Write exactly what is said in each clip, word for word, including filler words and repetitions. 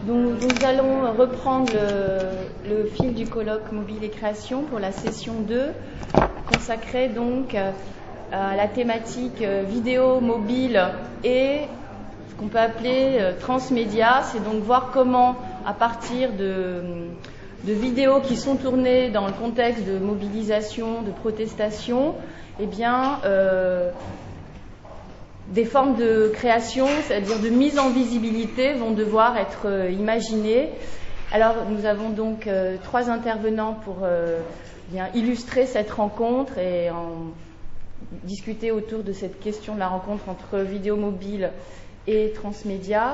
Donc, nous allons reprendre le, le fil du colloque Mobile et Création pour la session deux, consacrée donc à la thématique vidéo, mobile et ce qu'on peut appeler transmédia. C'est donc voir comment, à partir de, de vidéos qui sont tournées dans le contexte de mobilisation, de protestation, eh bien, euh, des formes de création, c'est-à-dire de mise en visibilité, vont devoir être euh, imaginées. Alors, nous avons donc euh, trois intervenants pour euh, bien illustrer cette rencontre et en discuter autour de cette question de la rencontre entre vidéo mobile et transmédia.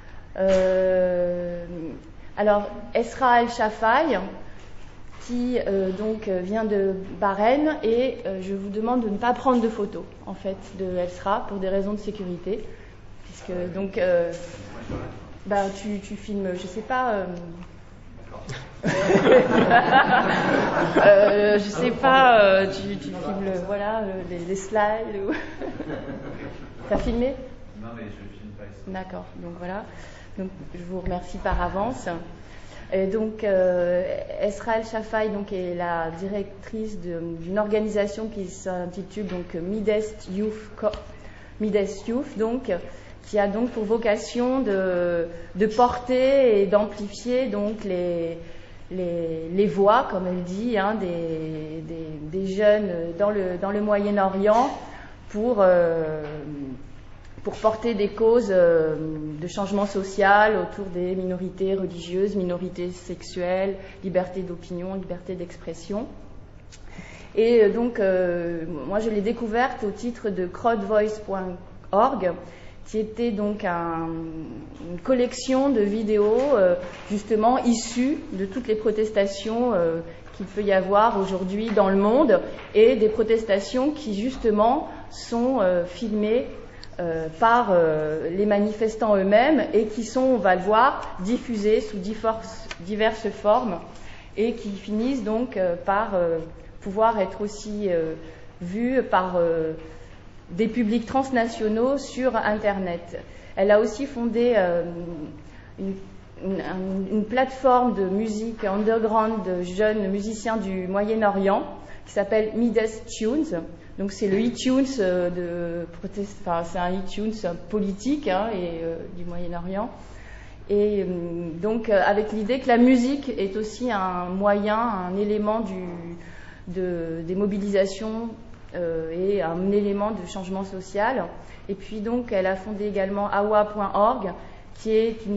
Euh, alors, Esra El-Shafai, qui euh, donc vient de Bahreïn, et euh, je vous demande de ne pas prendre de photos en fait de Esra pour des raisons de sécurité, puisque donc euh, bah tu, tu filmes, je sais pas, euh, euh, je sais pas, euh, tu, tu filmes voilà les, les slides. Ou... T'as filmé? Non mais je filme pas ici. D'accord, donc voilà, donc je vous remercie par avance. Et donc, euh, Esra El-Shafai donc, est la directrice d'une organisation qui s'intitule donc Midest Youth, Midest Youth donc, qui a donc pour vocation de, de porter et d'amplifier donc les, les, les voix, comme elle dit, hein, des, des, des jeunes dans le, dans le Moyen-Orient pour euh, pour porter des causes euh, de changement social autour des minorités religieuses, minorités sexuelles, liberté d'opinion, liberté d'expression. Et euh, donc, euh, moi je l'ai découverte au titre de crowdvoice point org, qui était donc un, une collection de vidéos euh, justement issues de toutes les protestations euh, qu'il peut y avoir aujourd'hui dans le monde, et des protestations qui justement sont euh, filmées Euh, par euh, les manifestants eux-mêmes et qui sont, on va le voir, diffusés sous diverses, diverses formes et qui finissent donc euh, par euh, pouvoir être aussi euh, vus par euh, des publics transnationaux sur Internet. Elle a aussi fondé euh, une, une, une plateforme de musique underground de jeunes musiciens du Moyen-Orient qui s'appelle Midest Tunes. Donc c'est le iTunes euh, de protest... enfin, c'est un iTunes politique hein, et euh, du Moyen-Orient. Et euh, donc euh, avec l'idée que la musique est aussi un moyen, un élément du, de, des mobilisations euh, et un élément de changement social. Et puis donc elle a fondé également awa point org, qui est une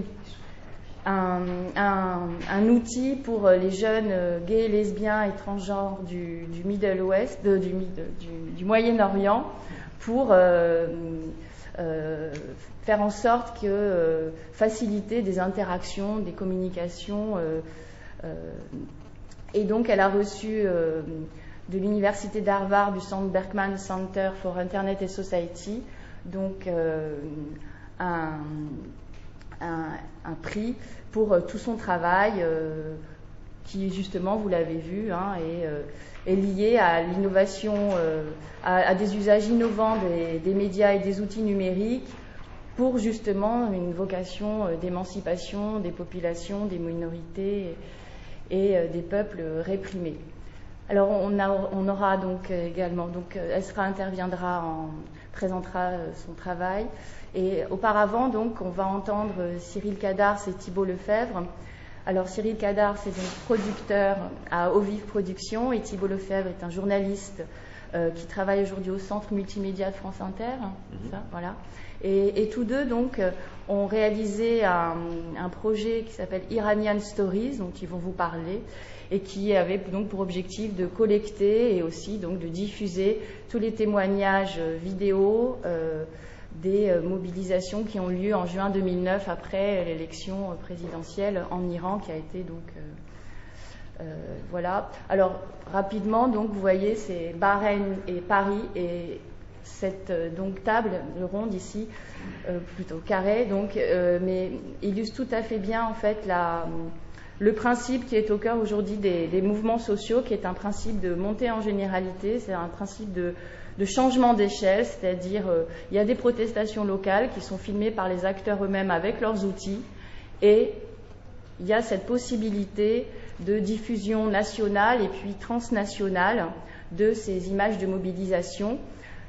Un, un, un outil pour les jeunes gays, lesbiens et transgenres du, du Middle West, de, du, du, du Moyen-Orient, pour euh, euh, faire en sorte que euh, faciliter des interactions, des communications. Euh, euh, et donc, elle a reçu euh, de l'université d'Harvard, du Centre Berkman Center for Internet and Society, donc euh, un, un, un prix pour euh, tout son travail, euh, qui justement, vous l'avez vu, hein, est, euh, est lié à l'innovation, euh, à, à des usages innovants des, des médias et des outils numériques pour justement une vocation euh, d'émancipation des populations, des minorités et, et euh, des peuples réprimés. Alors on, a, on aura donc également, donc Esra interviendra, en, présentera son travail. Et auparavant, donc, on va entendre Cyril Cadars et Thibault Lefebvre. Alors, Cyril Cadars est donc producteur à Au Vive Productions et Thibault Lefebvre est un journaliste euh, qui travaille aujourd'hui au Centre Multimédia de France Inter. Mm-hmm. Ça, voilà. Et, et tous deux, donc, ont réalisé un, un projet qui s'appelle Iranian Stories, dont ils vont vous parler, et qui avait donc pour objectif de collecter et aussi donc de diffuser tous les témoignages vidéo euh, des mobilisations qui ont lieu en juin deux mille neuf après l'élection présidentielle en Iran, qui a été donc euh, euh, voilà. Alors rapidement, donc vous voyez, c'est Bahreïn et Paris, et cette euh, donc table ronde ici, euh, plutôt carrée, donc euh, mais illustre tout à fait bien en fait la le principe qui est au cœur aujourd'hui des, des mouvements sociaux, qui est un principe de montée en généralité, c'est un principe de de changement d'échelle, c'est-à-dire euh, il y a des protestations locales qui sont filmées par les acteurs eux-mêmes avec leurs outils, et il y a cette possibilité de diffusion nationale et puis transnationale de ces images de mobilisation.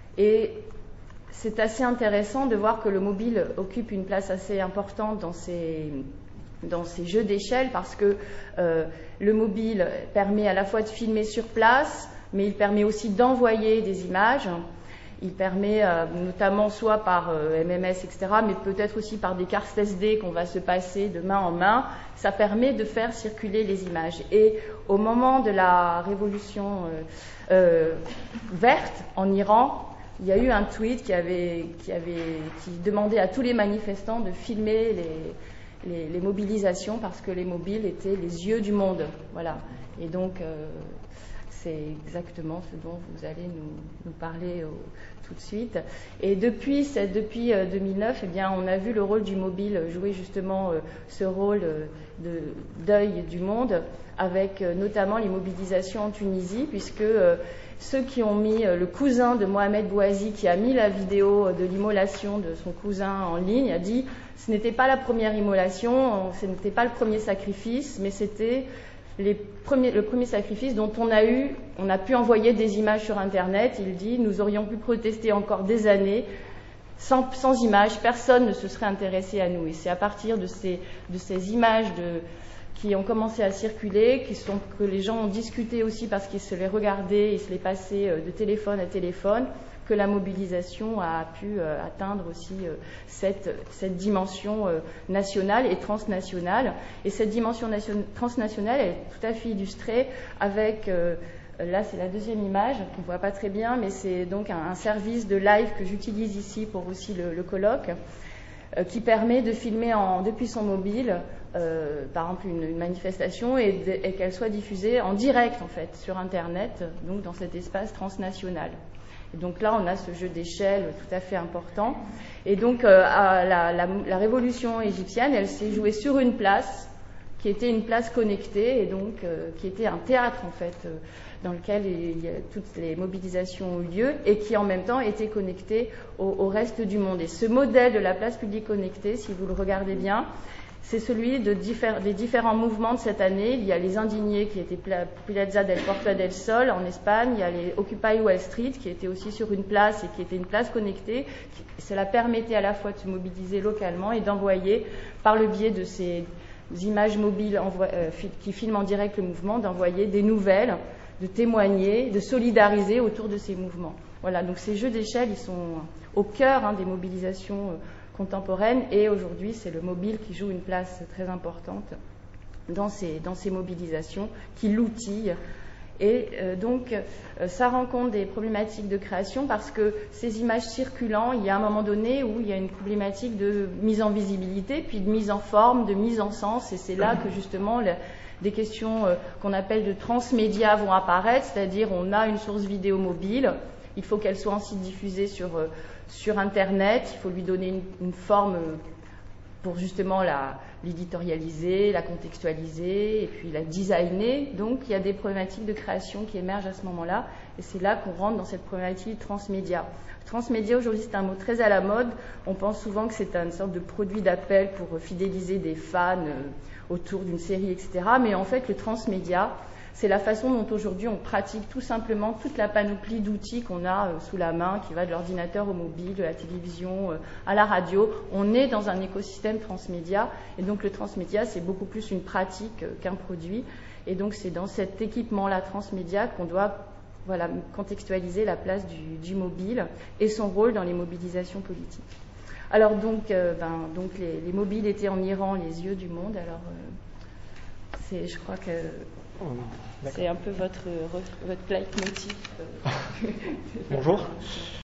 Et c'est assez intéressant de voir que le mobile occupe une place assez importante dans ces, dans ces jeux d'échelle, parce que euh, le mobile permet à la fois de filmer sur place, mais il permet aussi d'envoyer des images. Il permet euh, notamment soit par euh, M M S, et cetera, mais peut-être aussi par des cartes S D qu'on va se passer de main en main. Ça permet de faire circuler les images. Et au moment de la révolution euh, euh, verte en Iran, il y a eu un tweet qui, avait, qui, avait, qui demandait à tous les manifestants de filmer les, les, les mobilisations, parce que les mobiles étaient les yeux du monde. Voilà. Et donc, euh, c'est exactement ce dont vous allez nous, nous parler au, tout de suite. Et depuis, depuis euh, deux mille neuf, eh bien, on a vu le rôle du mobile jouer justement euh, ce rôle euh, de d'œil du monde, avec euh, notamment les mobilisations en Tunisie, puisque euh, ceux qui ont mis euh, le cousin de Mohamed Bouazi, qui a mis la vidéo de l'immolation de son cousin en ligne, a dit ce n'était pas la première immolation, ce n'était pas le premier sacrifice, mais c'était les premiers, le premier sacrifice dont on a eu, on a pu envoyer des images sur Internet. Il dit, nous aurions pu protester encore des années sans, sans images, personne ne se serait intéressé à nous. Et c'est à partir de ces, de ces images de, qui ont commencé à circuler, qui sont, que les gens ont discuté aussi parce qu'ils se les regardaient, ils se les passaient de téléphone à téléphone, que la mobilisation a pu euh, atteindre aussi euh, cette, cette dimension euh, nationale et transnationale. Et cette dimension nation- transnationale, elle est tout à fait illustrée avec, euh, là c'est la deuxième image, qu'on ne voit pas très bien, mais c'est donc un, un service de live que j'utilise ici pour aussi le, le colloque, euh, qui permet de filmer en, depuis son mobile, euh, par exemple une, une manifestation, et, de, et qu'elle soit diffusée en direct en fait sur Internet, donc dans cet espace transnational. Et donc là, on a ce jeu d'échelle tout à fait important. Et donc, euh, à la, la, la révolution égyptienne, elle s'est jouée sur une place qui était une place connectée, et donc euh, qui était un théâtre en fait, euh, dans lequel il y a, toutes les mobilisations ont eu lieu, et qui en même temps était connectée au, au reste du monde. Et ce modèle de la place publique connectée, si vous le regardez bien, c'est celui de diffé- des différents mouvements de cette année. Il y a les indignés qui étaient Piazza del Porta del Sol en Espagne, il y a les Occupy Wall Street qui étaient aussi sur une place et qui était une place connectée. Cela permettait à la fois de se mobiliser localement et d'envoyer, par le biais de ces images mobiles envo- euh, qui filment en direct le mouvement, d'envoyer des nouvelles, de témoigner, de solidariser autour de ces mouvements. Voilà, donc ces jeux d'échelle, ils sont au cœur hein, des mobilisations euh, contemporaine, et aujourd'hui c'est le mobile qui joue une place très importante dans ces, dans ces mobilisations, qui l'outille. Et euh, donc euh, ça rencontre des problématiques de création, parce que ces images circulant, il y a un moment donné où il y a une problématique de mise en visibilité, puis de mise en forme, de mise en sens, et c'est là que justement le, des questions euh, qu'on appelle de transmédia vont apparaître, c'est-à-dire on a une source vidéo mobile, il faut qu'elle soit ensuite diffusée sur euh, sur Internet, il faut lui donner une, une forme pour justement la, l'éditorialiser, la contextualiser et puis la designer. Donc il y a des problématiques de création qui émergent à ce moment-là, et c'est là qu'on rentre dans cette problématique transmédia. Transmédia aujourd'hui c'est un mot très à la mode, on pense souvent que c'est une sorte de produit d'appel pour fidéliser des fans autour d'une série, et cetera. Mais en fait le transmédia, c'est la façon dont aujourd'hui on pratique tout simplement toute la panoplie d'outils qu'on a euh, sous la main, qui va de l'ordinateur au mobile, de la télévision euh, à la radio. On est dans un écosystème transmédia, et donc le transmédia c'est beaucoup plus une pratique euh, qu'un produit. Et donc c'est dans cet équipement-là transmédia qu'on doit voilà, contextualiser la place du, du mobile et son rôle dans les mobilisations politiques. Alors donc, euh, ben, donc les, les mobiles étaient en Iran les yeux du monde. Alors euh, c'est, je crois que c'est un peu votre, votre leitmotiv. Bonjour.